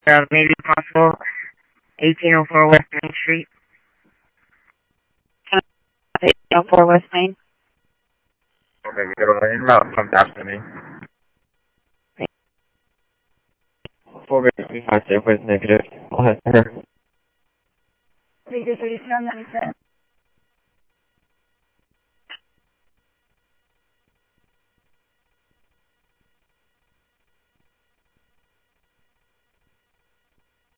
Maybe possible 1804 West Main Street. 1804 West Main. Okay, quiero la misma fantasmi. 4 was negative. I'll have her. 337